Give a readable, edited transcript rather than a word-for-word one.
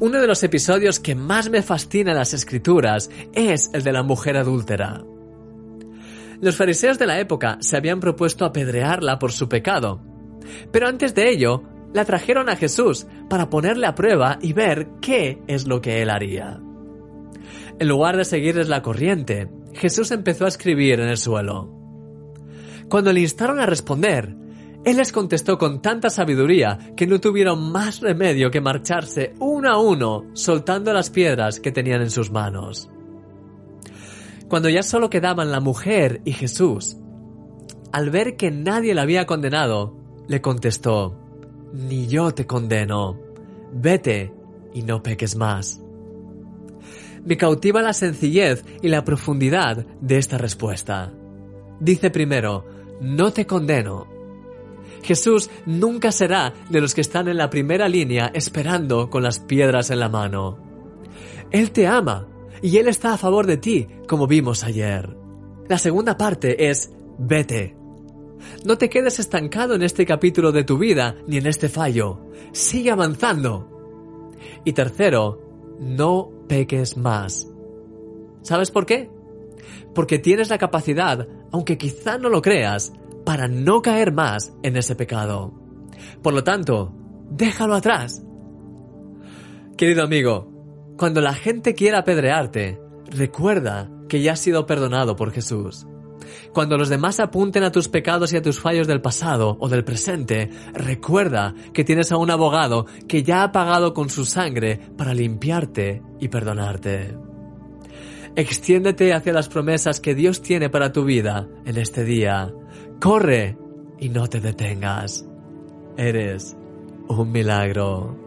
Uno de los episodios que más me fascina en las Escrituras es el de la mujer adúltera. Los fariseos de la época se habían propuesto apedrearla por su pecado, pero antes de ello la trajeron a Jesús para ponerle a prueba y ver qué es lo que él haría. En lugar de seguirles la corriente, Jesús empezó a escribir en el suelo. Cuando le instaron a responder, él les contestó con tanta sabiduría que no tuvieron más remedio que marcharse uno a uno, soltando las piedras que tenían en sus manos. Cuando ya solo quedaban la mujer y Jesús, al ver que nadie la había condenado, le contestó: «Ni yo te condeno. Vete y no peques más». Me cautiva la sencillez y la profundidad de esta respuesta. Dice primero: «No te condeno». Jesús nunca será de los que están en la primera línea esperando con las piedras en la mano. Él te ama y Él está a favor de ti, como vimos ayer. La segunda parte es: vete. No te quedes estancado en este capítulo de tu vida ni en este fallo. Sigue avanzando. Y tercero, no peques más. ¿Sabes por qué? Porque tienes la capacidad, aunque quizá no lo creas, para no caer más en ese pecado. Por lo tanto, déjalo atrás. Querido amigo, cuando la gente quiera apedrearte, recuerda que ya has sido perdonado por Jesús. Cuando los demás apunten a tus pecados y a tus fallos del pasado o del presente, recuerda que tienes a un abogado que ya ha pagado con su sangre para limpiarte y perdonarte. Extiéndete hacia las promesas que Dios tiene para tu vida en este día. Corre y no te detengas. Eres un milagro.